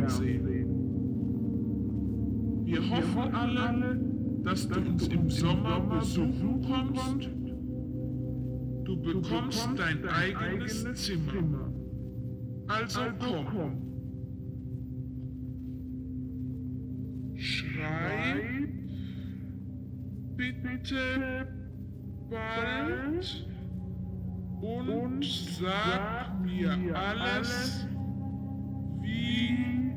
Fernsehen. Wir hoffen alle, dass du uns im Sommer besuchen kommst. Du bekommst dein eigenes Zimmer. Also komm. Schreib bitte bald und sag mir alles, wie